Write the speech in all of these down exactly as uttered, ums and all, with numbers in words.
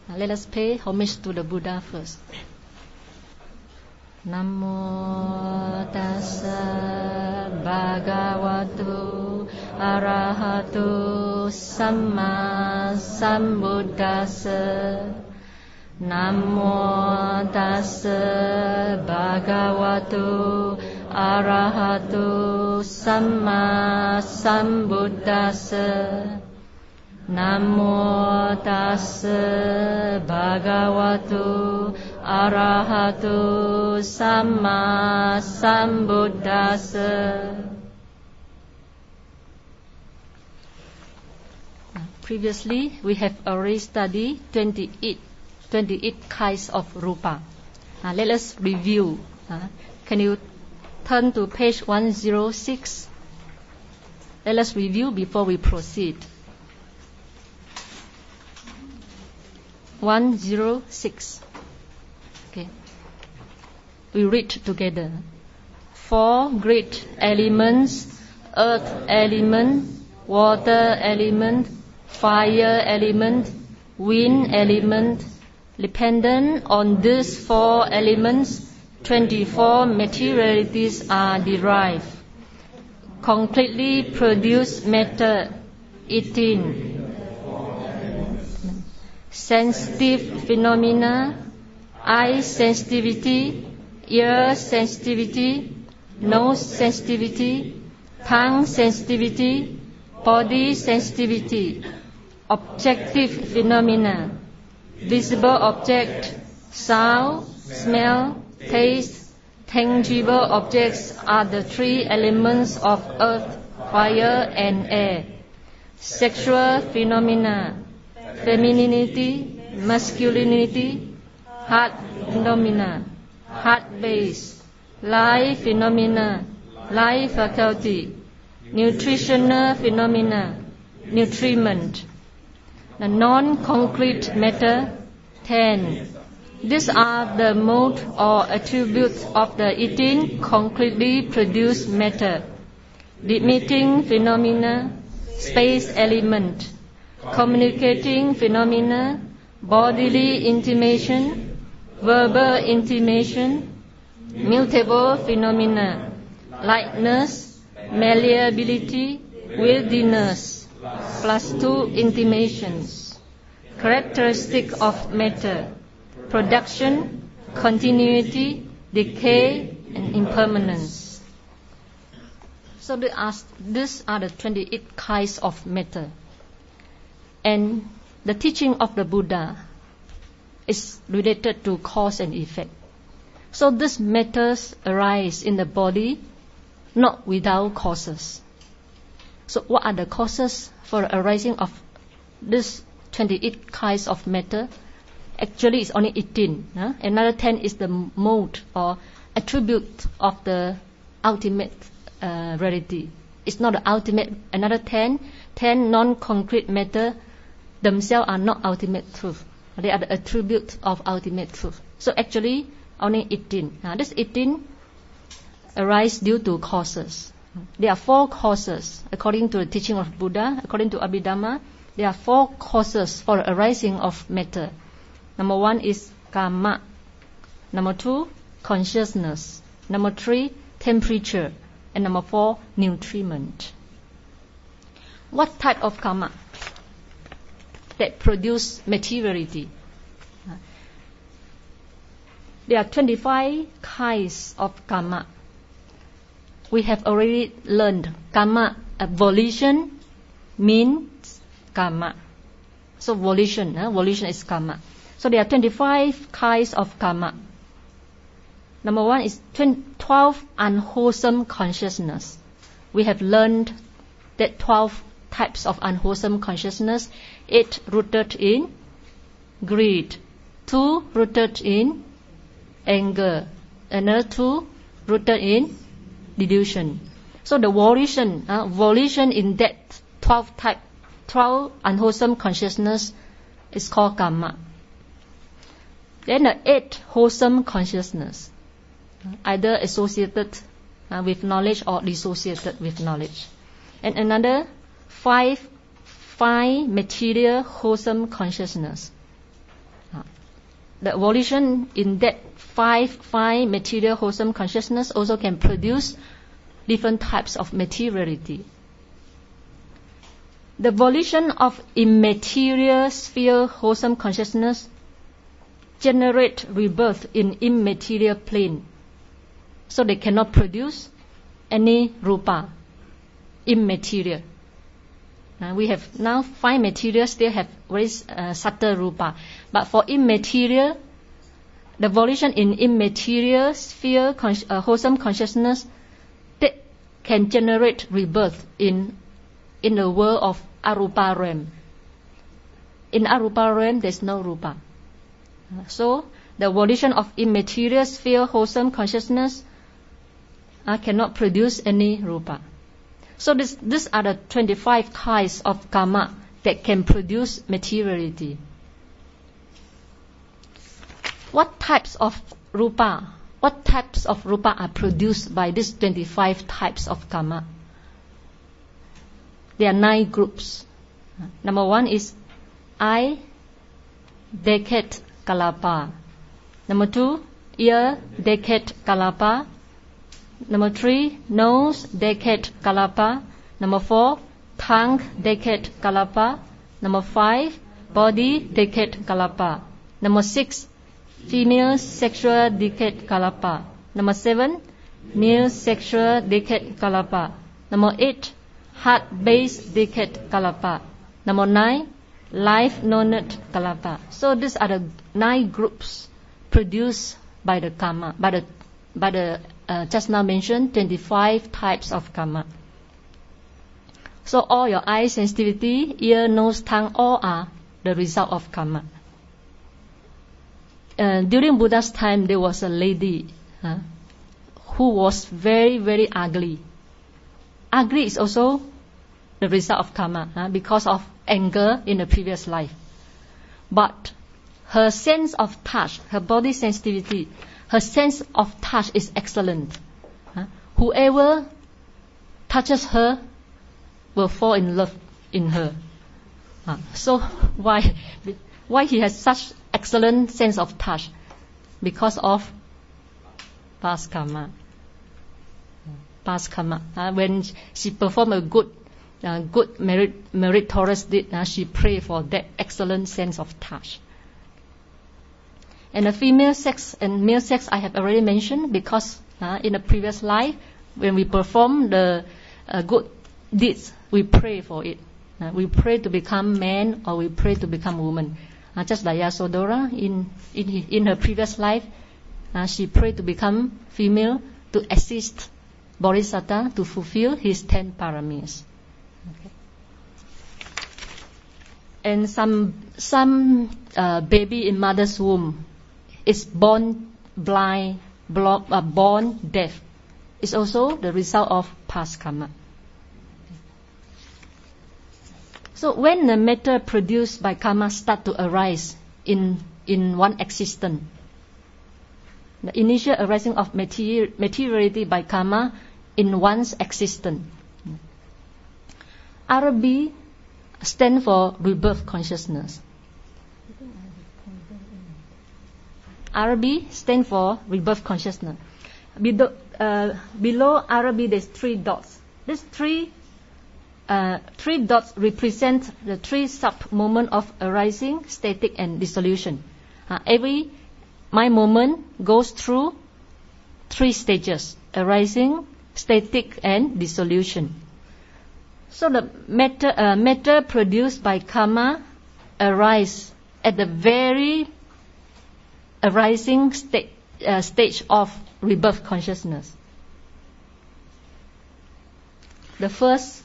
Let us pay homage to the Buddha first. Namo tassa bhagavato arahato samma sambuddhassa. Namo tassa bhagavato arahato samma sambuddhassa. Namo tassa bhagavato arahato samma sambuddhassa. Previously, we have already studied twenty-eight, twenty-eight kinds of rupa. Uh, let us review. Uh, can you turn to page one oh six? Let us review before we proceed. one oh six. Okay. We read together. Four great elements: earth element, water element, fire element, wind element. Dependent on these four elements, twenty-four materialities are derived. Concretely produced matter, eighteen. Sensitive phenomena: eye sensitivity, ear sensitivity, nose sensitivity, tongue sensitivity, body sensitivity. Objective phenomena: visible object, sound, smell, taste. Tangible objects are the three elements of earth, fire, and air. Sexual phenomena: femininity, masculinity. Heart phenomena: heart base. Life phenomena: life faculty. Nutritional phenomena: nutriment. The non-concrete matter, ten. These are the mode or attributes of the eighteen concretely produced matter. Emitting phenomena, space element. Communicating phenomena, bodily intimation, verbal intimation. Mutable phenomena, lightness, malleability, wildness. Plus two intimations. Characteristic of matter: production, continuity, decay, and impermanence. So these are the twenty-eight kinds of matter. And the teaching of the Buddha is related to cause and effect. So these matters arise in the body not without causes. So what are the causes for arising of this twenty-eight kinds of matter? Actually, it's only eighteen. Huh? Another ten is the mode or attribute of the ultimate uh, reality. It's not the ultimate. Another ten, ten non-concrete matter themselves are not ultimate truth. They are the attribute of ultimate truth. So actually, only eighteen. Now, this eighteen arise due to causes. There are four causes according to the teaching of Buddha. According to Abhidhamma, there are four causes for the arising of matter. Number one is karma. Number two, consciousness. Number three, temperature. And number four, nutriment. What type of karma that produce materiality? There are twenty-five kinds of karma. We have already learned karma. Uh, volition means karma. So volition, uh, volition is karma. So there are twenty-five kinds of karma. Number one is twelve unwholesome consciousness. We have learned that twelve types of unwholesome consciousness. Eight rooted in greed, two rooted in anger, another two rooted in delusion. So the volition, uh, volition in that twelve type, twelve unwholesome consciousness is called karma. Then the eight wholesome consciousness, either associated uh, with knowledge or dissociated with knowledge. And another five, five material wholesome consciousness. Uh, the evolution in that five, five material wholesome consciousness also can produce different types of materiality. The volition of immaterial sphere wholesome consciousness generate rebirth in immaterial plane. So they cannot produce any rupa, immaterial. Uh, we have now five materials, they have very uh, subtle rupa. But for immaterial, the volition in immaterial sphere con- uh, wholesome consciousness that can generate rebirth in in the world of arupa realm. In arupa realm, there's no rupa. Uh, so the volition of immaterial sphere wholesome consciousness uh, cannot produce any rupa. So this, these are the twenty-five types of karma that can produce materiality. What types of rupa, what types of rupa are produced by these twenty-five types of karma? There are nine groups. Number one is eye, decade, kalapa. Number two, ear, decade, kalapa. Number three, nose, decade, kalapa. Number four, tongue, decade, kalapa. Number five, body, decade, kalapa. Number six, female sexual decade, kalapa. Number seven, male sexual decade, kalapa. Number eight, heart-based decade, kalapa. Number nine, life knowledge, kalapa. So these are the nine groups produced by the karma, by the by the uh, just now mentioned twenty-five types of karma. So all your eye sensitivity, ear, nose, tongue, all are the result of karma. Uh, during Buddha's time, there was a lady uh, who was very, very ugly. Ugly is also the result of karma uh, because of anger in the previous life. But her sense of touch, her body sensitivity, her sense of touch is excellent. Uh, whoever touches her will fall in love in her. Uh, so why, why he has such excellent sense of touch? Because of past karma. Past karma. Uh, when she performed a good, uh, good merit, meritorious deed, uh, she pray for that excellent sense of touch. And the female sex and male sex I have already mentioned because uh, in the previous life, when we perform the uh, good deeds, we pray for it. Uh, we pray to become man or we pray to become woman. Uh, just like Yasodhara, in, in, in her previous life, uh, she prayed to become female to assist Bodhisattva to fulfill his ten paramis. Okay. And some some uh, baby in mother's womb is born blind, blo- uh, born deaf. It's also the result of past karma. So when the matter produced by karma start to arise in in one existence, the initial arising of materi- materiality by karma in one's existence. R B stand for rebirth consciousness. R B stand for rebirth consciousness. Below, uh, below R B there's three dots. These three uh, three dots represent the three sub-moments of arising, static and dissolution. Uh, every mind moment goes through three stages: arising, static and dissolution. So the matter, uh, matter produced by karma arise at the very arising sta- uh, stage of rebirth consciousness. The first,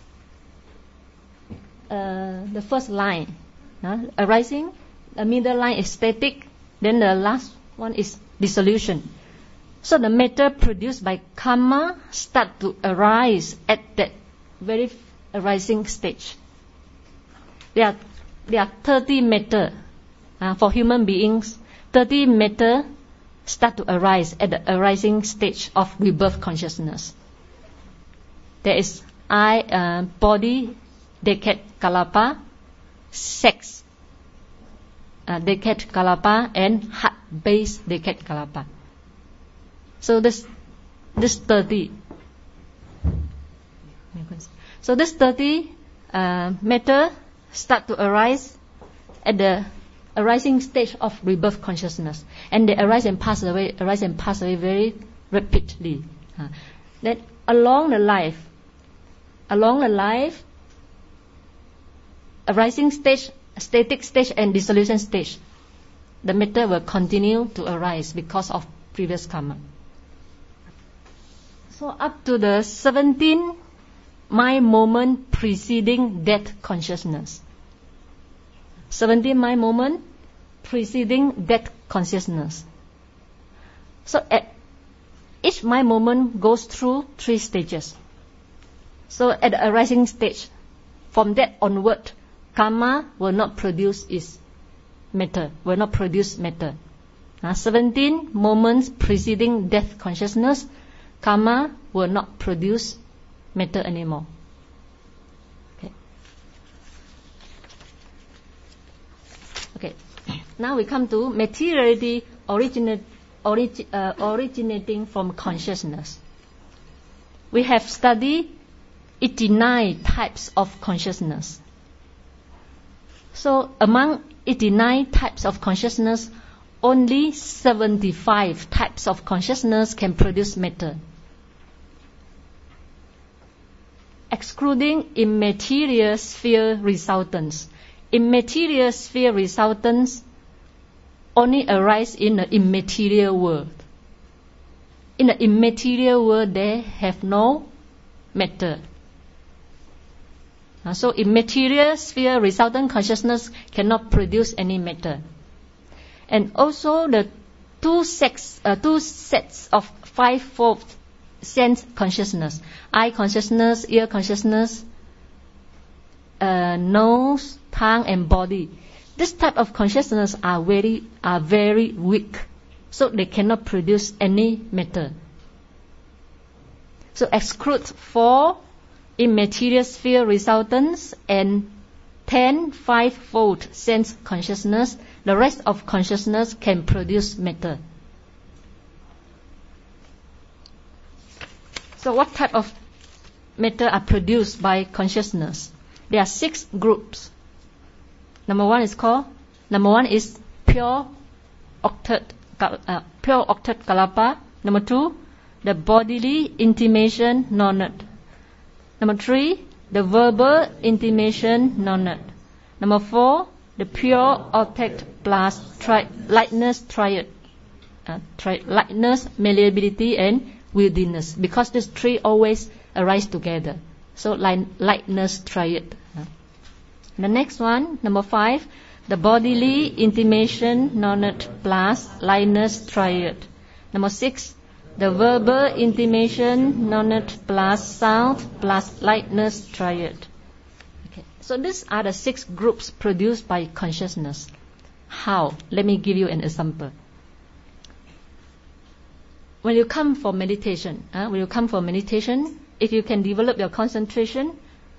uh, the first line, uh, arising, the middle line is static, then the last one is dissolution. So the matter produced by karma start to arise at that very arising stage. There are there are thirty matter uh, for human beings. thirty matter start to arise at the arising stage of rebirth consciousness. There is I, uh, body, decade, kalapa, sex, uh, decade kalapa and heart base decade kalapa. So this this thirty. So this thirty uh, matter start to arise at the arising stage of rebirth consciousness, and they arise and pass away, arise and pass away very rapidly. Uh, then along the life, along the life, arising stage, static stage, and dissolution stage, the matter will continue to arise because of previous karma. So up to the seventeen mind moment preceding death consciousness. seventeen mind moment preceding death consciousness. So at each mind moment goes through three stages. So at the arising stage, from that onward, karma will not produce its matter, will not produce matter. Now, seventeen moments preceding death consciousness, karma will not produce matter anymore. Okay. Okay. Now we come to materiality originate, origi, uh, originating from consciousness. We have studied eighty-nine types of consciousness. So among eighty-nine types of consciousness, only seventy-five types of consciousness can produce matter. Excluding immaterial sphere resultants. Immaterial sphere resultants only arise in the immaterial world. In the immaterial world, they have no matter. Uh, so immaterial sphere resultant consciousness cannot produce any matter. And also the two sets, uh, two sets of five-fold sense consciousness, eye consciousness, ear consciousness, uh, nose, tongue, and body. This type of consciousness are very are very weak, so they cannot produce any matter. So exclude four immaterial sphere resultants and ten five-fold sense consciousness. The rest of consciousness can produce matter. So what type of matter are produced by consciousness? There are six groups. Number one is called, number one is pure octet, uh, pure octet kalapa. Number two, the bodily intimation non-nut. Number three, the verbal intimation non-nut. Number four, the pure octet plus tri- lightness triad. Uh, tri- lightness, malleability, and wilderness, because these three always arise together. So light, lightness triad. Uh. The next one, number five, the bodily intimation non-nut plus lightness triad. Number six, the verbal intimation non-nut plus sound plus lightness triad. Okay. So these are the six groups produced by consciousness. How? Let me give you an example. When you come for meditation, uh, when you come for meditation, if you can develop your concentration,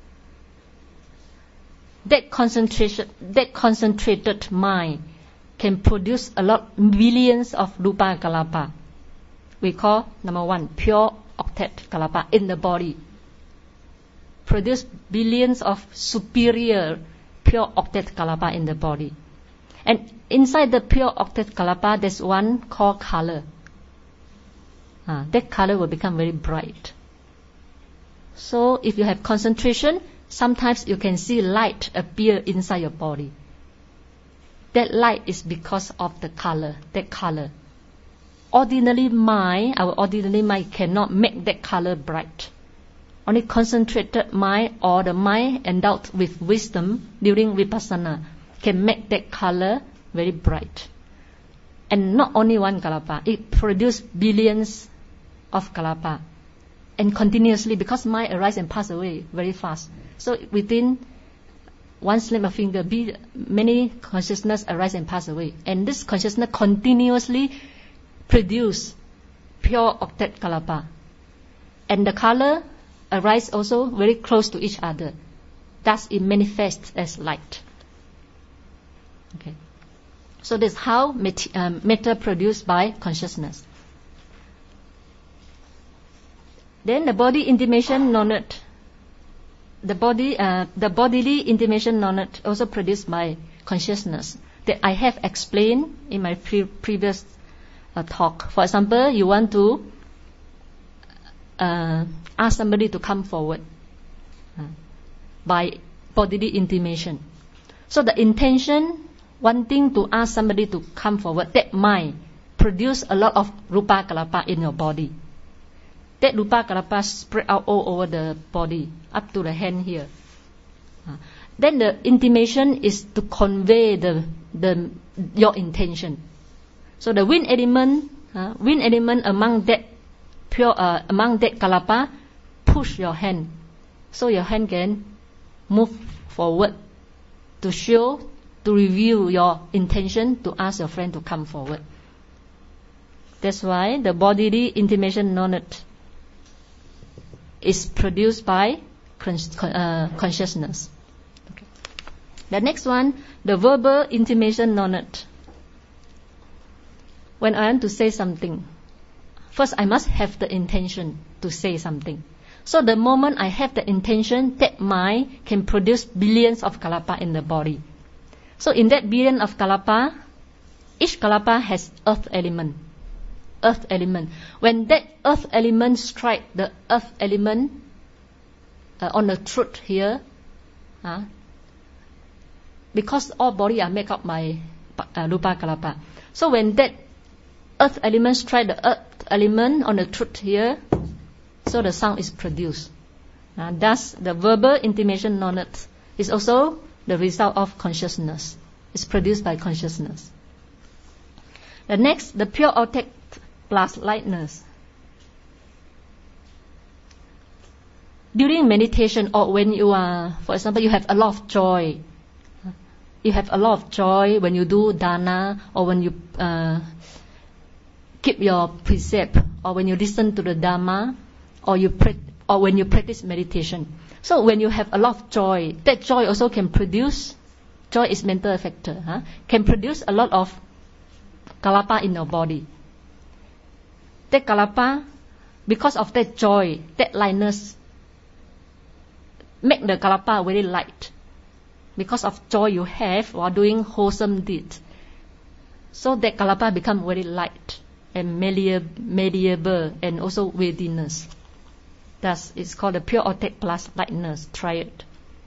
that concentration, that concentrated mind can produce a lot, billions of rupa kalapa. We call number one pure octet kalapa in the body. Produce billions of superior pure octet kalapa in the body. And inside the pure octet kalapa, there's one called color. Uh, that color will become very bright. So if you have concentration, sometimes you can see light appear inside your body. That light is because of the color, that color. Ordinary mind, our ordinary mind cannot make that color bright. Only concentrated mind or the mind endowed with wisdom during vipassana can make that color very bright. And not only one kalapa, it produces billions of kalapa. And continuously, because mind arises and passes away very fast. So within one snap of finger, many consciousness arise and pass away. And this consciousness continuously produce pure octet kalapa. And the color arise also very close to each other. Thus it manifests as light. Okay. So this is how mat- um, matter produced by consciousness. Then the body intimation non-net. The body, uh, the bodily intimation non-net also produced by consciousness that I have explained in my pre- previous uh, talk. For example, you want to uh, ask somebody to come forward uh, by bodily intimation. So the intention, wanting to ask somebody to come forward, that might produce a lot of rupa kalapa in your body. That rupa kalapa spread out all over the body, up to the hand here. Uh, then the intimation is to convey the the your intention. So the wind element, uh, wind element among that pure uh, among that kalapa, push your hand, so your hand can move forward to show, to reveal your intention to ask your friend to come forward. That's why the bodily intimation non-net is produced by uh, consciousness. Okay. The next one, the verbal intimation non-net. When I want to say something, first I must have the intention to say something. So the moment I have the intention, that mind can produce billions of kalapa in the body. So in that billion of kalapa, each kalapa has earth element. Earth element. When that earth element strike the earth element uh, on the throat here, uh, because all body are made up by uh, rupa kalapa. So when that earth element strike the earth element on the throat here, so the sound is produced. Uh, thus, the verbal intimation non-net is also the result of consciousness. It's produced by consciousness. The next, the pure object plus lightness. During meditation, or when you are, for example, you have a lot of joy. You have a lot of joy when you do dana, or when you uh, keep your precept, or when you listen to the Dhamma, or you pre- or when you practice meditation. So when you have a lot of joy, that joy also can produce, joy is mental factor, huh? can produce a lot of kalapa in your body. That kalapa, because of that joy, that lightness, make the kalapa very light. Because of joy you have while doing wholesome deeds. So that kalapa become very light and malleable and also weightiness. Thus, it's called the pure object plus lightness triad.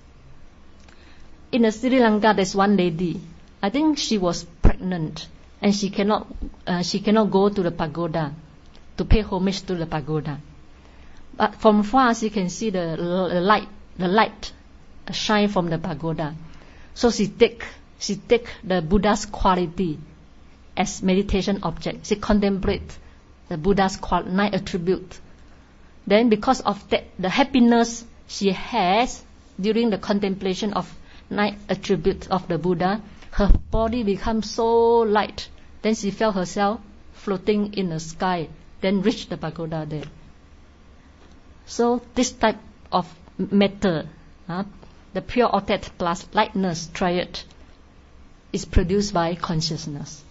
In Sri Lanka, there's one lady. I think she was pregnant, and she cannot, uh, she cannot go to the pagoda to pay homage to the pagoda. But from far, she can see the, the light, the light shine from the pagoda. So she take, she take the Buddha's quality as meditation object. She contemplate the Buddha's qual- nine attributes. Then because of that, the happiness she has during the contemplation of nine attributes of the Buddha, her body becomes so light. Then she felt herself floating in the sky, then reached the pagoda there. So this type of matter, uh, the pure object plus lightness triad, is produced by consciousness.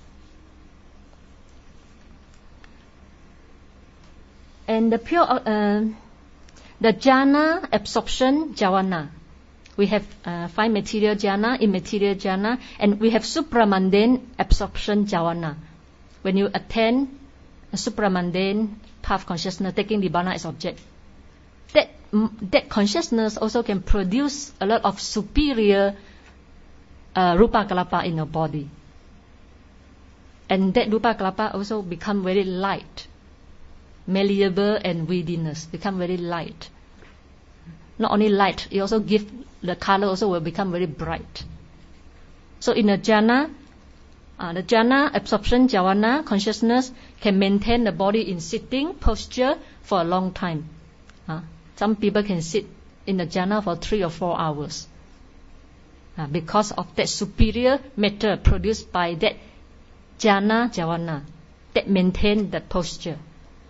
And the pure, uh, the jhana absorption jhana. We have uh, five material jhana, immaterial jhana, and we have supramundane absorption jhana. When you attain a supramundane path consciousness, taking Nibbana as object, that that consciousness also can produce a lot of superior uh, rupa kalapa in your body, and that rupa kalapa also become very light, malleable and weightiness, become very light. Not only light, it also give the color also will become very bright. So in a jhana, uh, the jhana absorption jhana consciousness can maintain the body in sitting posture for a long time. Uh, some people can sit in the jhana for three or four hours uh, because of that superior matter produced by that jhana jhana that maintain the posture.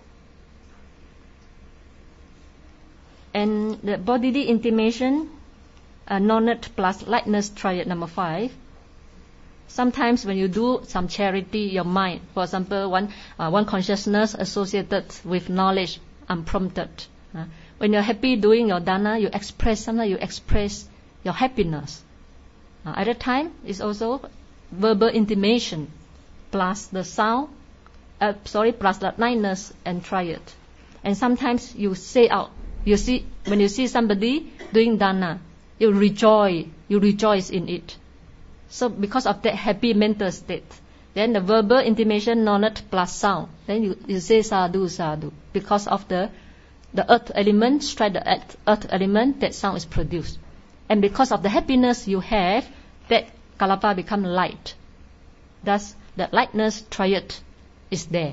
And the bodily intimation, uh, non-net plus lightness triad number five. Sometimes when you do some charity, your mind, for example, one uh, one consciousness associated with knowledge, unprompted. Uh, when you're happy doing your dana, you express, sometimes you express your happiness. Uh, at a time, it's also verbal intimation, plus the sound, uh, sorry, plus the lightness and triad. And sometimes you say out, you see, when you see somebody doing dana, you rejoice, you rejoice in it. So because of that happy mental state, then the verbal intimation, knowledge plus sound, then you, you say sadhu, sadhu. Because of the, the earth element, strike the earth, earth element, that sound is produced. And because of the happiness you have, that kalapa become light. Thus, the lightness triad is there.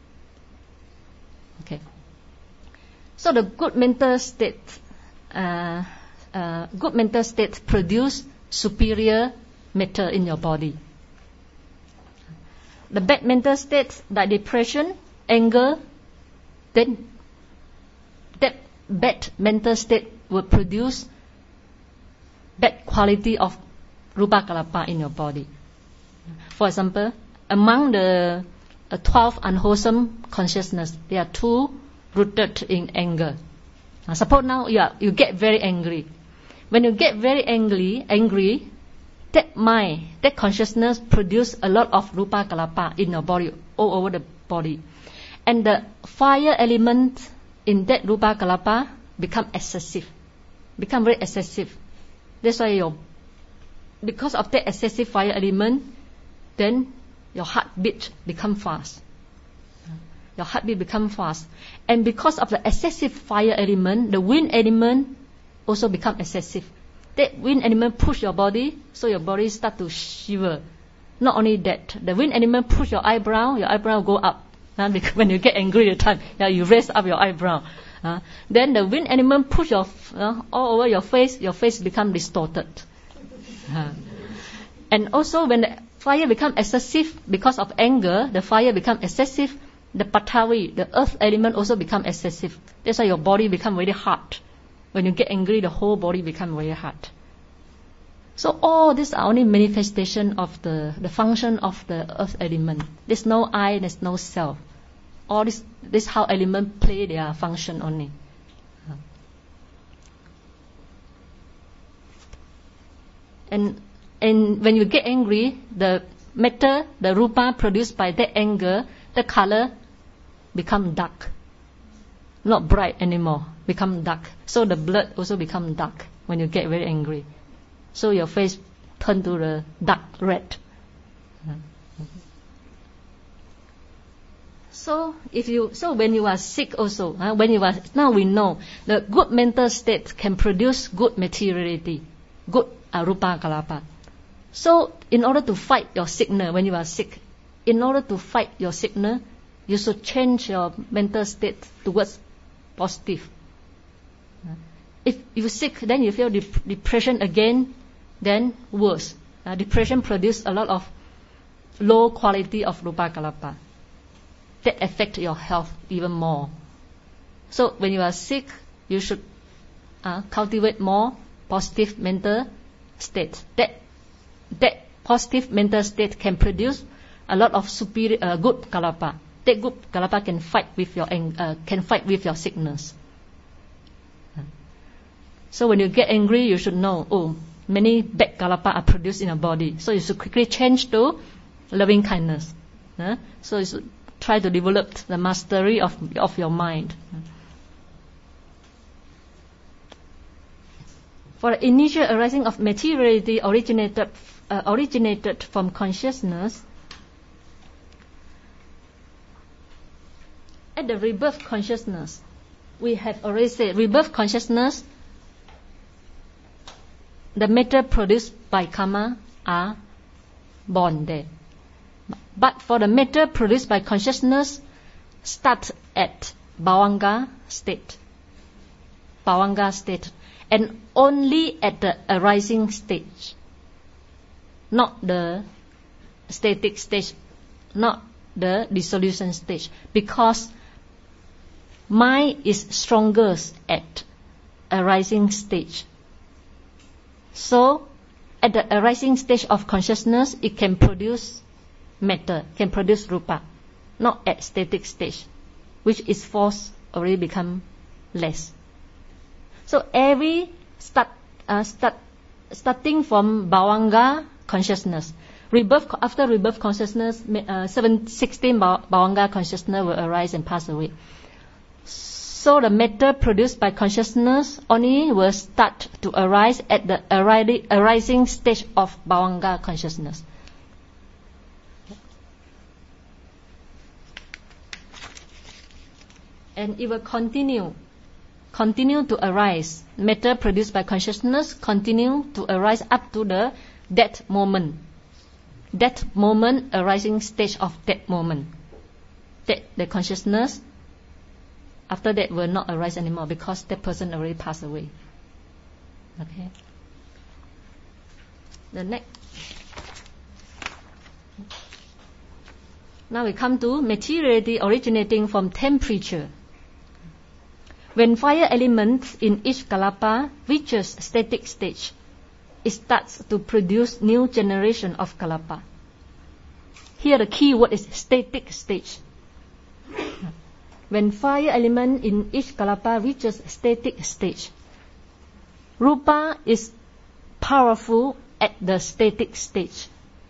Okay. So the good mental state, uh, uh, good mental state produce superior matter in your body. The bad mental state, like depression, anger, then that bad mental state will produce bad quality of rupa kalapa in your body. For example, among the uh, twelve unwholesome consciousness, there are two rooted in anger. Now, suppose now you are, you get very angry. When you get very angry, angry, that mind, that consciousness produce a lot of rupa kalapa in your body, all over the body. And the fire element in that rupa kalapa become excessive, become very excessive. That's why your, because of that excessive fire element, then your heartbeat become fast. Your heartbeat become fast. And because of the excessive fire element, the wind element also become excessive. That wind element push your body, so your body start to shiver. Not only that, the wind element push your eyebrow, your eyebrow go up. Uh, because when you get angry at the time, yeah, you raise up your eyebrow. Uh, then the wind element push your uh, all over your face, your face become distorted. Uh, and also when the fire become excessive because of anger, the fire become excessive, the patavi, the earth element also become excessive. That's why your body become very hard. When you get angry, the whole body become very hard. So all these are only manifestation of the, the function of the earth element. There's no I, there's no self. All this, this how element play their function only. And and when you get angry, the matter, the rupa produced by that anger, the color become dark. Not bright anymore, become dark. So the blood also become dark when you get very angry. So your face turn to the dark red. So if you, so when you are sick also, uh, when you are, now we know the good mental state can produce good materiality, good uh, rupa kalapa. So in order to fight your sickness when you are sick, in order to fight your sickness, you should change your mental state towards positive. If you're sick, then you feel dep- depression again, then worse. Uh, depression produces a lot of low quality of rupa kalapa. That affect your health even more. So when you are sick, you should uh, cultivate more positive mental state. That that positive mental state can produce a lot of superior, uh, good kalapa. That good kalapa can fight with your uh, can fight with your sickness. So when you get angry, you should know, oh, many bad kalapa are produced in your body. So you should quickly change to loving kindness. Uh, so you should try to develop the mastery of of your mind. For the initial arising of materiality originated uh, originated from consciousness, at the rebirth consciousness, we have already said rebirth consciousness, the matter produced by karma are born there. But for the matter produced by consciousness, start at bhavanga state. Bhavanga state. And only at the arising stage. Not the static stage. Not the dissolution stage. Because mind is strongest at arising stage. So, at the arising stage of consciousness, it can produce matter, can produce rupa, not at static stage, which is force already become less. So every start, uh, start, starting from bhavanga consciousness, rebirth after rebirth consciousness, uh, seven, sixteen bhavanga consciousness will arise and pass away. So the matter produced by consciousness only will start to arise at the arising stage of bhavanga consciousness. And it will continue, continue to arise. Matter produced by consciousness continue to arise up to the that moment. That moment, arising stage of that moment. That the consciousness, after that, will not arise anymore because that person already passed away. Okay. The next. Now we come to materiality originating from temperature. When fire element in each kalapa reaches static stage, it starts to produce new generation of kalapa. Here the key word is static stage. When fire element in each kalapa reaches static stage, rupa is powerful at the static stage.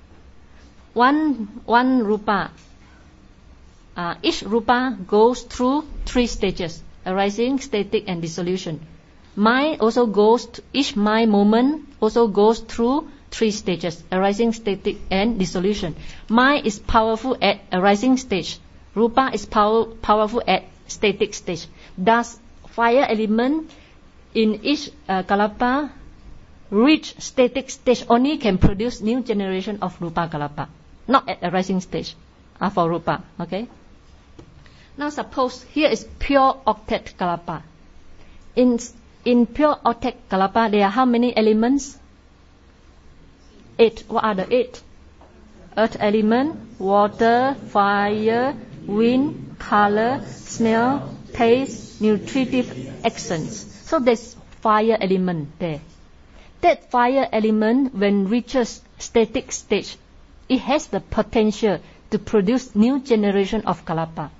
One, one rupa, uh, each rupa goes through three stages: arising, static, and dissolution. Mind also goes to, each mind moment also goes through three stages: arising, static, and dissolution. Mind is powerful at arising stage. Rupa is power, powerful at static stage. Thus, fire element in each uh, kalapa reach static stage only can produce new generation of rupa kalapa, not at arising stage uh, for rupa. Okay. Now suppose here is pure octet kalapa. In in pure octet kalapa, there are how many elements? Eight. What are the eight? Earth element, water, fire, wind, color, smell, taste, nutritive essence. So there's fire element there. That fire element, when reaches static stage, it has the potential to produce new generation of kalapa.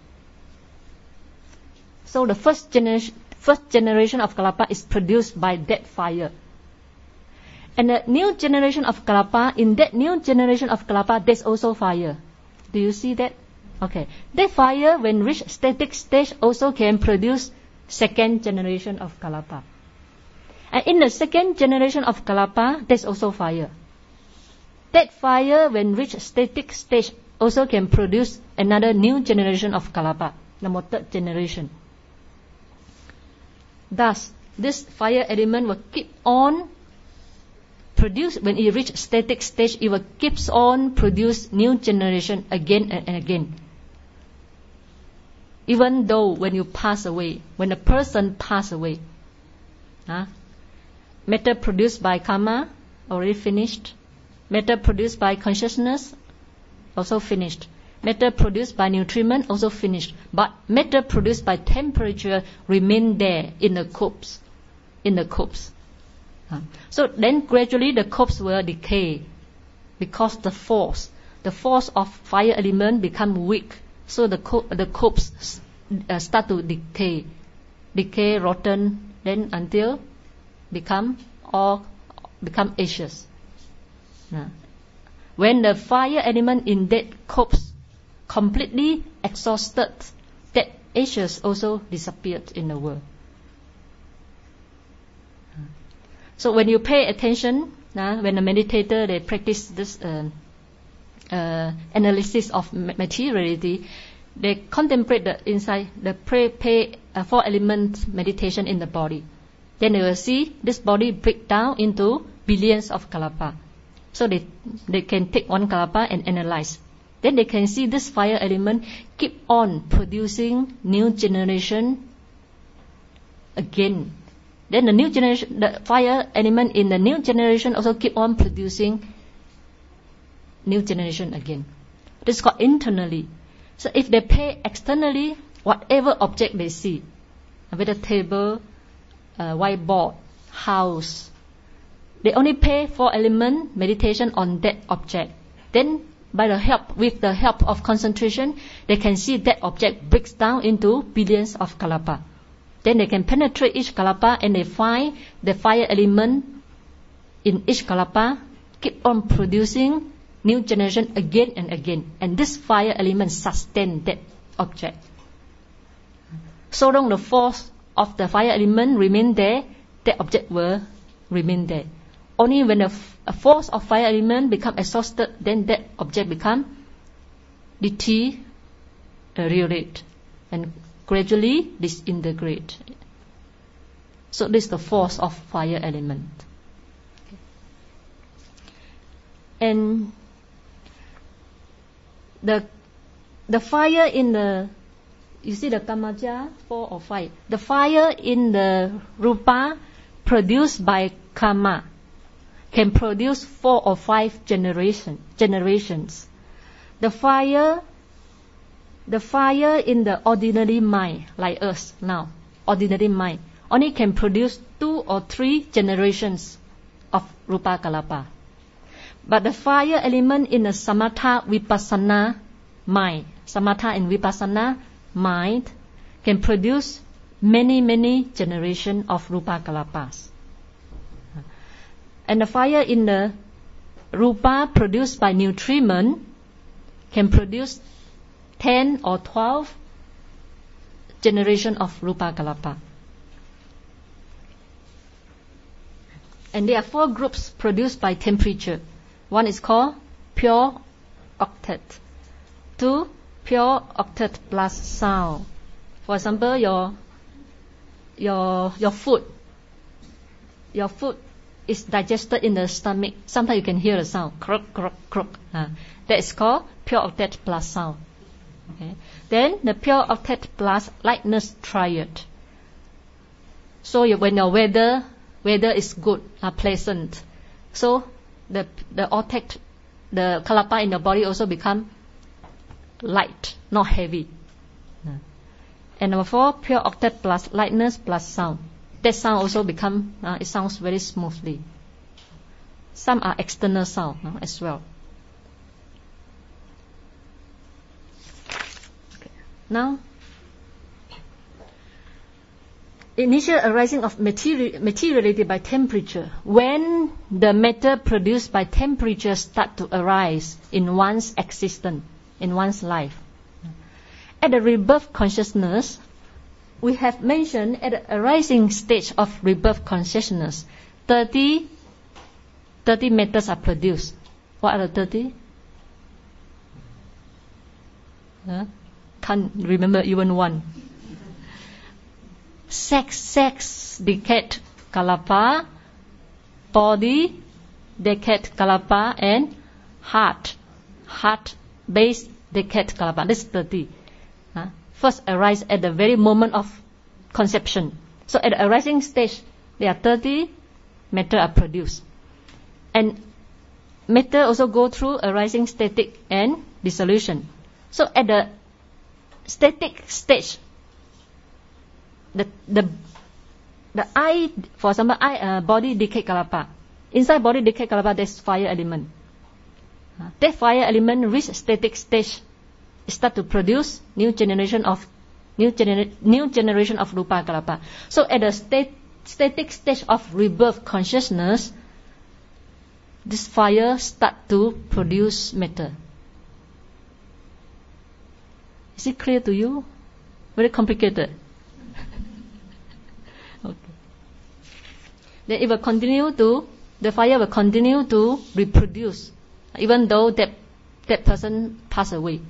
So the first generation, first generation of kalapa is produced by that fire. And the new generation of kalapa, in that new generation of kalapa, there's also fire. Do you see that? Okay. That fire, when reach static stage, also can produce second generation of kalapa. And in the second generation of kalapa, there's also fire. That fire, when reach static stage, also can produce another new generation of kalapa, number third generation. Thus, this fire element will keep on produce, when it reach static stage, it will keeps on produce new generation again and again. Even though when you pass away, when a person pass away, huh, matter produced by karma already finished. Matter produced by consciousness also finished. Matter produced by nutriment also finished. But matter produced by temperature remain there in the corpse, in the corpse. Huh. So then gradually the corpse will decay because the force, the force of fire element become weak. So the co- the corpse uh, start to decay, decay, rotten, then until become all become ashes. Yeah. When the fire element in that corpse completely exhausted, that ashes also disappeared in the world. So when you pay attention, uh, when a meditator they practice this uh, uh, analysis of materiality, they contemplate the inside, the pray, pay uh, four element meditation in the body. Then they will see this body break down into billions of kalapa. So they they can take one kalapa and analyze. Then they can see this fire element keep on producing new generation again. Then the new generation, the fire element in the new generation also keep on producing new generation again. This is called internally. So if they pay externally, whatever object they see, whether table, uh, whiteboard, house, They only pay four element meditation on that object. Then by the help, with the help of concentration, they can see that object breaks down into billions of kalapa. Then they can penetrate each kalapa and they find the fire element in each kalapa, keep on producing new generation again and again. And this fire element sustain that object. So long the force of the fire element remain there, that object will remain there. Only when the f- a force of fire element become exhausted, then that object become deteriorate and gradually disintegrate. So this is the force of fire element. Okay. And the the fire in the, you see the kamaja, four or five. The fire in the rupa produced by karma can produce four or five generation, generations. The fire, the fire in the ordinary mind, like us now, ordinary mind, only can produce two or three generations of rupa kalapa. But the fire element in the samatha vipassana mind, samatha and vipassana mind, can produce many, many generations of rupa kalapas. And the fire in the rupa produced by nutriment can produce ten or twelve generation of rupa kalapa. And there are four groups produced by temperature. One is called pure octet. Two, pure octet plus sound. For example, your your your food, your food is digested in the stomach. Sometimes you can hear the sound, croak, croak, croak. Uh, that is called pure octet plus sound. Okay. Then the pure octet plus lightness triad. So you, when your weather weather is good, uh, pleasant, so the the octet, the kalapa in your body also become light, not heavy. Uh. And number four, pure octet plus lightness plus sound. That sound also become, uh, it sounds very smoothly. Some are external sound uh, as well. Okay. Now, initial arising of material, materiality by temperature. When the matter produced by temperature start to arise in one's existence, in one's life. At the rebirth consciousness, we have mentioned at the arising stage of rebirth consciousness, thirty, thirty matters are produced. What are the thirty? Huh? Can't remember even one. Sex, sex, decade kalapa, body, decade kalapa, and heart, heart base, decade kalapa. This is thirty. Huh? First arise at the very moment of conception. So at the arising stage, there are thirty matter are produced. And matter also go through arising, static, and dissolution. So at the static stage, the the the eye, for example, eye uh, body decay kalapa. Inside body decay kalapa, there's fire element. Uh, that fire element reach static stage, start to produce new generation of new, genera- new generation of rupa kalapa. So at the state, static stage of rebirth consciousness, this fire start to produce matter. Is it clear to you? Very complicated. Okay. Then it will continue to, the fire will continue to reproduce, even though that that person passed away.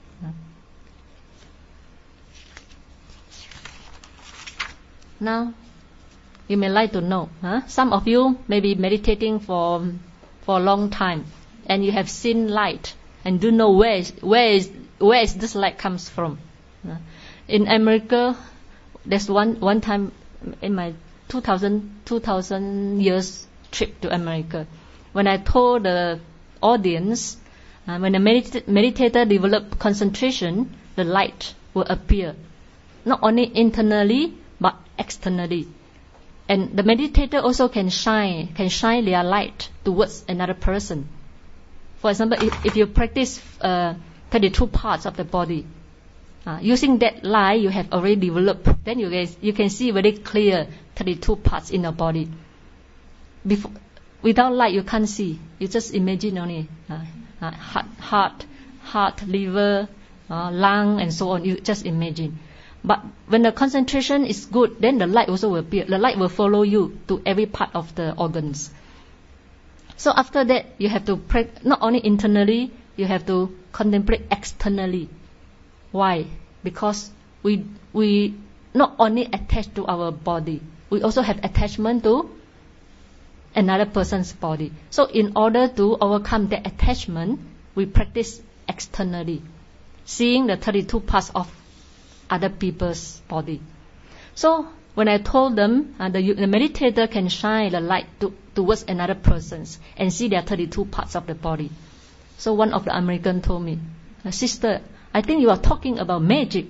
Now, you may like to know. Huh? Some of you may be meditating for for a long time, and you have seen light, and do know where is where is where is this light comes from. Uh, in America, there's one one time in my two thousand, two thousand years trip to America, when I told the audience, uh, when a medit- meditator develop concentration, the light will appear, not only internally but externally. And the meditator also can shine, can shine their light towards another person. For example, if, if you practice uh, thirty-two parts of the body, uh, using that light you have already developed, then you guys, you can see very clear thirty-two parts in your body. Before, without light you can't see. You just imagine only uh, uh, heart, heart, heart, liver, uh, lung, and so on. You just imagine. But when the concentration is good, then the light also will appear. The light will follow you to every part of the organs. So after that, you have to pray, not only internally, you have to contemplate externally. Why? Because we we not only attach to our body, we also have attachment to another person's body. So in order to overcome that attachment, we practice externally, seeing the thirty-two parts of other people's body. So when I told them uh, the, the meditator can shine the light to, towards another person's and see their thirty-two parts of the body. So one of the Americans told me, "Sister, I think you are talking about magic."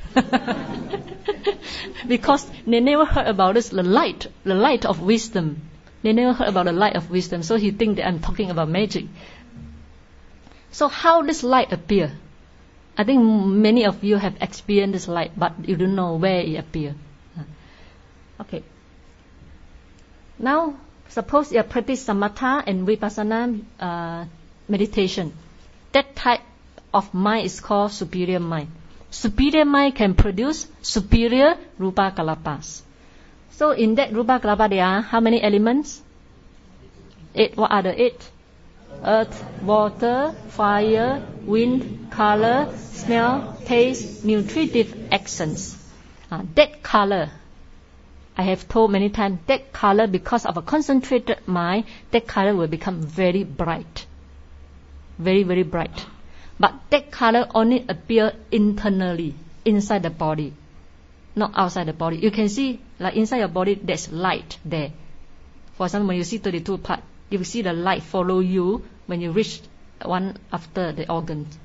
Because they never heard about this, the light, the light of wisdom. They never heard about the light of wisdom, so he think that I'm talking about magic. So how does light appear? I think many of you have experienced this light, but you don't know where it appears. Okay. Now, suppose you practice samatha and vipassana uh, meditation. That type of mind is called superior mind. Superior mind can produce superior rupa kalapas. So in that rupa kalapa there are how many elements? Eight. What are the eight? Earth, water, fire, wind, color, smell, taste, nutritive essence. Uh, that color, I have told many times, that color, because of a concentrated mind, that color will become very bright. Very, very bright. But that color only appear internally, inside the body, not outside the body. You can see, like inside your body, there's light there. For example, when you see thirty-two parts, you will see the light follow you when you reach one after the organs.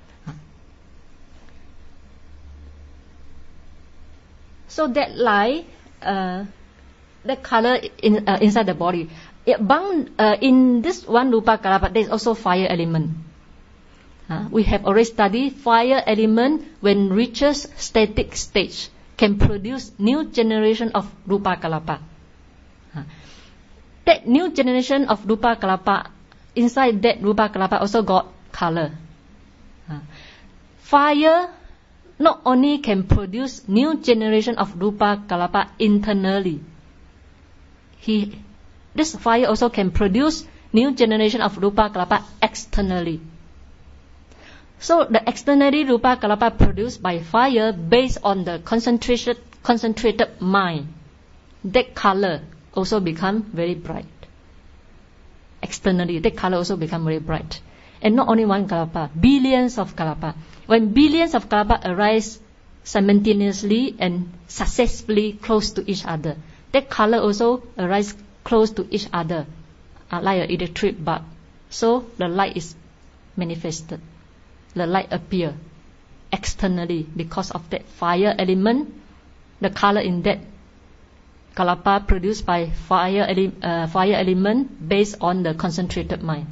So that light, uh, that color in, uh, inside the body, it bound, uh, in this one rupa kalapa, there is also fire element. Uh, we have already studied fire element when reaches static stage can produce new generation of rupa kalapa. Uh, that new generation of rupa kalapa, inside that rupa kalapa also got color. Uh, fire not only can produce new generation of rupa kalapa internally, he, this fire also can produce new generation of rupa kalapa externally. So the externally rupa kalapa produced by fire based on the concentrated concentrated mind, that color also become very bright. Externally, that color also become very bright. And not only one kalapa, billions of kalapa. When billions of kalapa arise simultaneously and successfully close to each other, that color also arise close to each other, uh, like an electric bulb. So the light is manifested. The light appear externally because of that fire element. The color in that kalapa produced by fire, ele- uh, fire element based on the concentrated mind.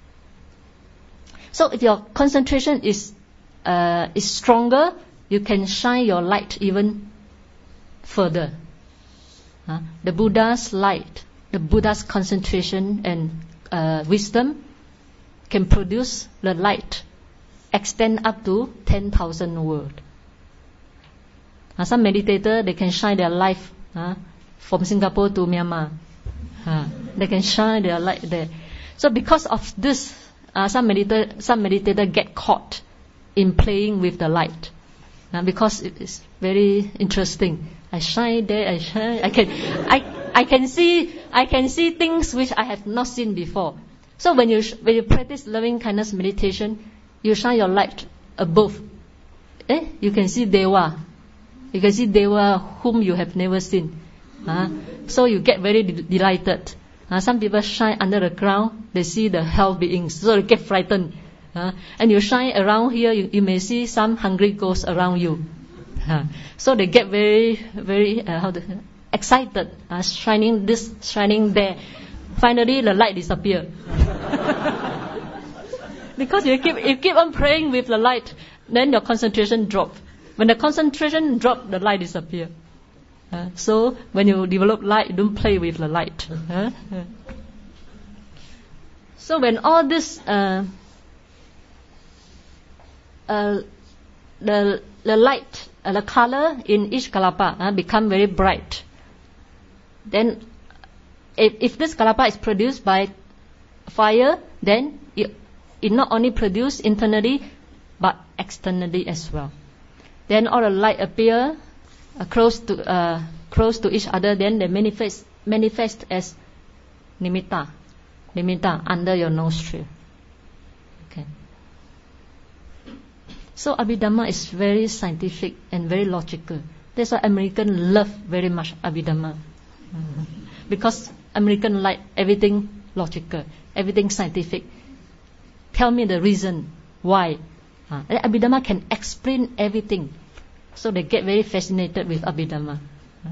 So if your concentration is uh, is stronger, you can shine your light even further. Uh, the Buddha's light, the Buddha's concentration and uh, wisdom can produce the light extend up to ten thousand worlds. Uh, some meditator, they can shine their life uh, from Singapore to Myanmar. Uh, they can shine their light there. So because of this, uh, some meditator, some meditator get caught in playing with the light. Uh, because it is very interesting. I shine there, I shine. I can, I, I can see, I can see things which I have not seen before. So when you when you practice loving kindness meditation, you shine your light above. Eh? You can see Deva. You can see Deva whom you have never seen. Uh, so you get very de- delighted. Uh, some people shine under the ground. They see the hell beings, so they get frightened. Uh, and you shine around here, you, you may see some hungry ghosts around you. Uh, so they get very, very uh, how to, excited, uh, shining this, shining there. Finally, the light disappear. Because you keep you keep on praying with the light, then your concentration drop. When the concentration drop, the light disappear. Uh, so when you develop light, don't play with the light. Uh, uh. So when all this, uh, uh, the the light, uh, the color in each kalapa uh, become very bright, then if, if this kalapa is produced by fire, then it, it not only produce internally but externally as well. Then all the light appear uh, close to uh, close to each other. Then they manifest manifest as nimitta, nimitta under your nostril. Okay. So Abhidhamma is very scientific and very logical. That's why Americans love very much Abhidhamma, mm-hmm. because American like everything logical, everything scientific. Tell me the reason why. Uh, Abhidhamma can explain everything. So they get very fascinated with Abhidhamma. Uh.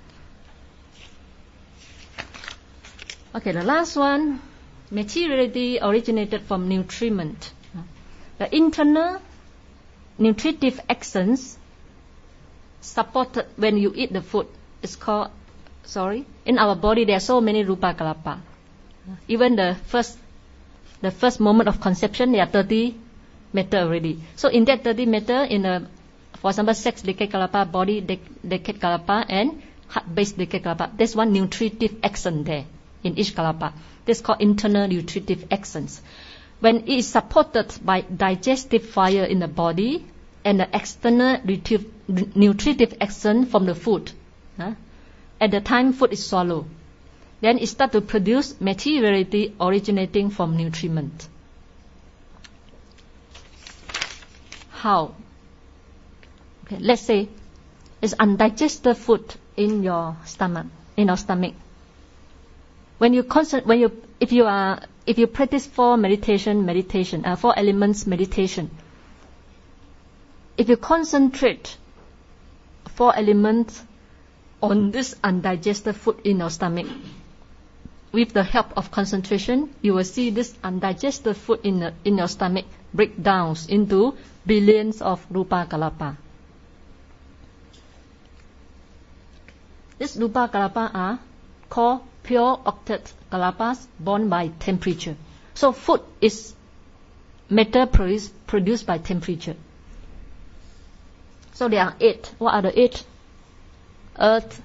Okay, the last one, materiality originated from nutriment. Uh, the internal nutritive essence supported when you eat the food is called, sorry, in our body there are so many rupa kalapa. Uh, even the first The first moment of conception, there are thirty matter already. So in that thirty matter, in a, for example, sex decade kalapa, body decade kalapa, and heart-based decade kalapa, there's one nutritive accent there in each kalapa. That's called internal nutritive accents. When it is supported by digestive fire in the body and the external nutritive accent from the food, huh? At the time food is swallowed, then it starts to produce materiality originating from nutriment. How? Okay, let's say it's undigested food in your stomach, in our stomach. When you concent- when you, if you are, if you practice four meditation, meditation, uh, four elements meditation, if you concentrate four elements on this undigested food in your stomach, with the help of concentration, you will see this undigested food in, the, in your stomach break down into billions of rupa kalapa. These rupa kalapa are called pure octet kalapas born by temperature. So food is matter produced, produced by temperature. So there are eight. What are the eight? Earth,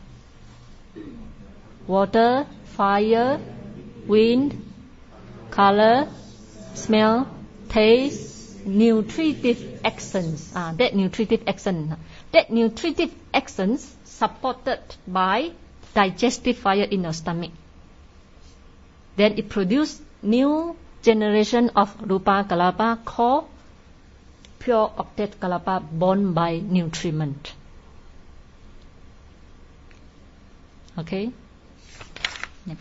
water, fire, wind, color, smell, taste, nutritive essence. Ah, that nutritive essence. That nutritive essence supported by digestive fire in your stomach. Then it produced new generation of rupa kalapa called pure octet kalapa born by nutriment. Okay? Yeah.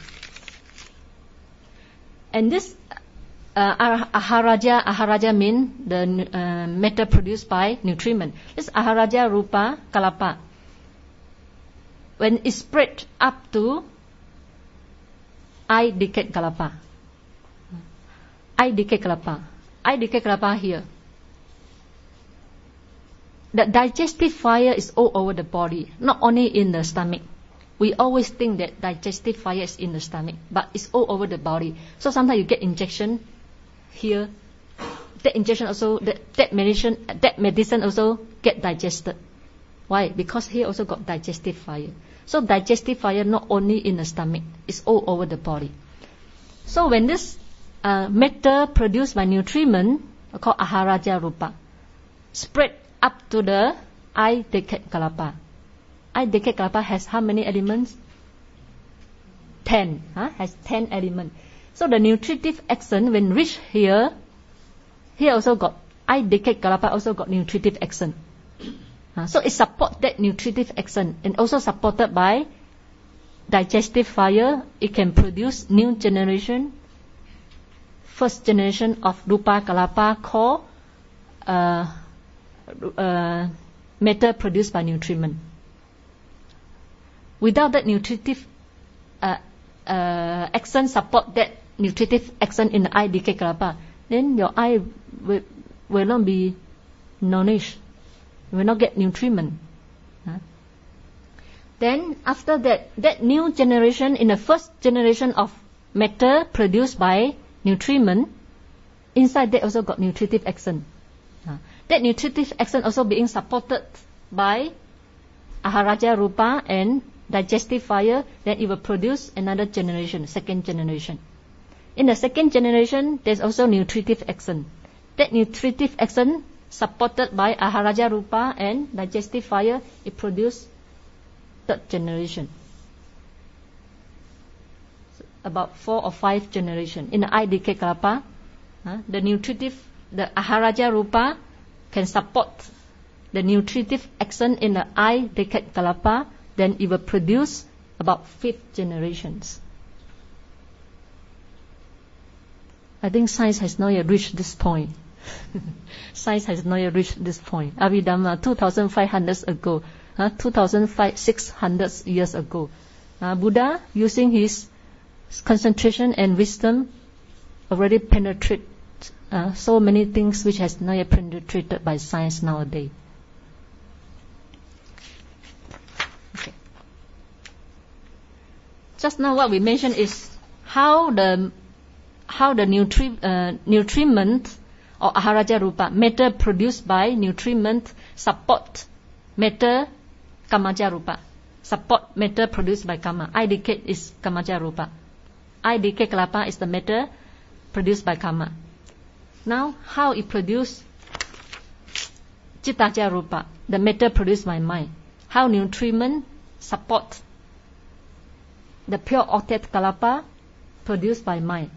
And this uh, aharaja, aharaja means the uh, matter produced by nutriment. This aharaja rupa kalapa, when it spread up to I decade kalapa, I decade kalapa, I decade kalapa here. The digestive fire is all over the body, not only in the stomach. We always think that digestive fire is in the stomach, but it's all over the body. So sometimes you get injection here. That injection also, that, that medicine, that medicine also get digested. Why? Because here also got digestive fire. So digestive fire not only in the stomach, it's all over the body. So when this uh, matter produced by nutriment, called aharaja rupa, spread up to the I decade kalapa. I decade kalapa has how many elements? Ten. Huh? Has ten elements. So the nutritive accent when reach here, here also got I decade kalapa also got nutritive accent. Uh, so it support that nutritive accent and also supported by digestive fire. It can produce new generation, first generation of rupa kalapa called uh, uh, matter produced by nutriment. Without that nutritive uh, uh, action support that nutritive action in the eye decay kalapa, then your eye will, will not be nourished, will not get nutriment. Huh? Then after that, that new generation, in the first generation of matter produced by nutriment, inside that also got nutritive action. Uh, that nutritive action also being supported by Aharaja Rupa and digestive fire, then it will produce another generation, second generation. In the second generation, there's also nutritive action. That nutritive action supported by Aharaja Rupa and digestive fire, it produces third generation. So about four or five generation. In the eye decay kalapa, uh, the nutritive, the Aharaja Rupa can support the nutritive action in the eye decay kalapa, then it will produce about fifth generations. I think science has not yet reached this point. Science has not yet reached this point. Abhidhamma, two thousand five hundred ago, uh, two thousand six hundred years ago, uh, Buddha, using his concentration and wisdom, already penetrate uh, so many things which has not yet penetrated by science nowadays. Okay. Just now, what we mentioned is how the how the nutri uh, nutriment or Aharaja Rupa, matter produced by nutriment, support matter Kamaja Rupa, support matter produced by Kama. Eye decay is Kamaja Rupa. Eye decay kalapa is the matter produced by Kama. Now, how it produce Chittaja Rupa, the matter produced by mind. How nutriment support the pure octet kalapa produced by mind.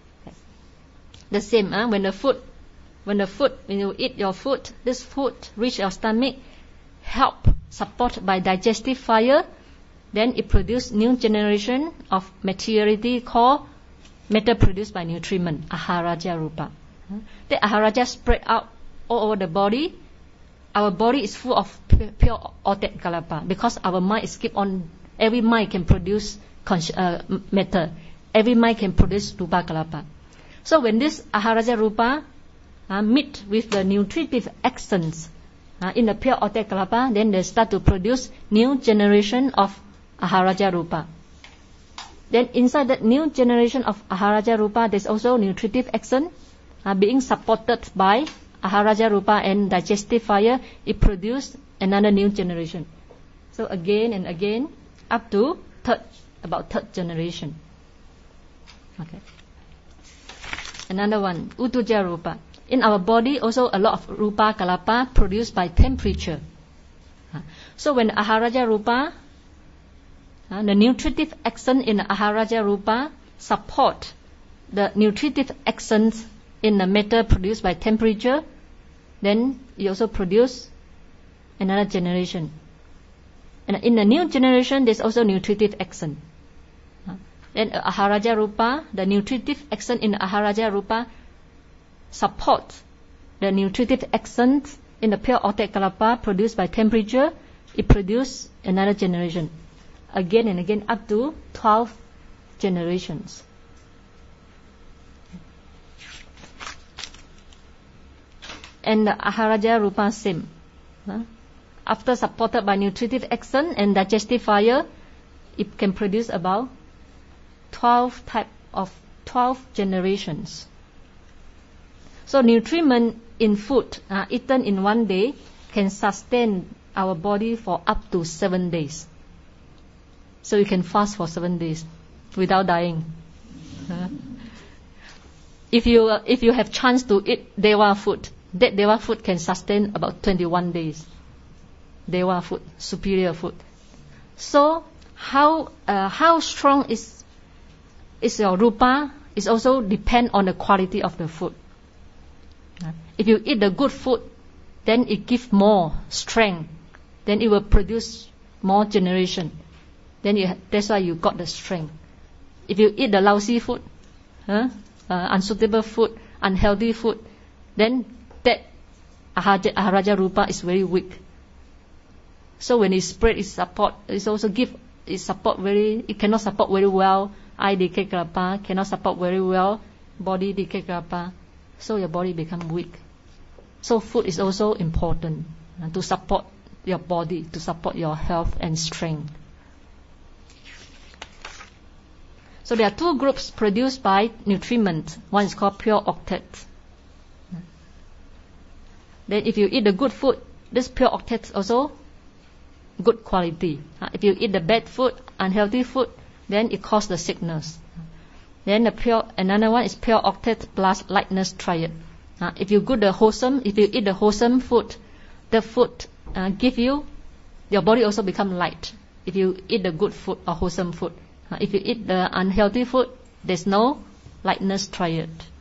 The same, uh, when the food, when the food, when you eat your food, this food reach your stomach, help support by digestive fire, then it produce new generation of materiality called matter produced by nutriment, Aharaja Rupa. Uh, the Aharaja spread out all over the body. Our body is full of pure octet kalapa because our mind is keep on. Every mind can produce uh, matter. Every mind can produce rupa kalapa. So when this Aharaja Rupa uh, meet with the nutritive actions uh, in the pure octet kalapa, then they start to produce new generation of Aharaja Rupa. Then inside that new generation of Aharaja Rupa, there's also nutritive action uh, being supported by Aharaja Rupa and digestive fire. It produced another new generation. So again and again, up to third, about third generation. Okay. Another one, Uttuja Rupa. In our body, also a lot of Rupa Kalapa produced by temperature. So when Aharaja Rupa, uh, the nutritive action in Aharaja Rupa support the nutritive actions in the matter produced by temperature, then you also produce another generation. And in the new generation, there's also nutritive action. Then Aharaja Rupa, the nutritive action in Aharaja Rupa support the nutritive actions in the pure octet kalapa produced by temperature. It produce another generation. Again and again up to twelve generations. And the Aharaja Rupa same. After supported by nutritive action and digestive fire, it can produce about twelve type of twelve generations. So nutriment in food uh, eaten in one day can sustain our body for up to seven days. So you can fast for seven days without dying. Uh, if you uh, if you have chance to eat Dewa food, that Dewa food can sustain about twenty-one days. Dewa food, superior food. So how uh, how strong is is your rupa is also depend on the quality of the food. If you eat the good food, then it gives more strength. Then it will produce more generation. Then you, that's why you got the strength. If you eat the lousy food, huh, uh, unsuitable food, unhealthy food, then that Aharaja Rupa is very weak. So when it spread its support, it also give it support very, it cannot support very well. Eye decay kappa cannot support very well. Body decay kappa. So your body become weak. So food is also important uh, to support your body, to support your health and strength. So there are two groups produced by nutriment. One is called pure octet. Then if you eat the good food, this pure octet also good quality. Uh, if you eat the bad food, unhealthy food, then it causes the sickness. Then the pure, another one is pure octet plus lightness triad. Uh, if you good the wholesome, if you eat the wholesome food, the food uh, give you, your body also become light. If you eat the good food or wholesome food, uh, if you eat the unhealthy food, there's no lightness triad.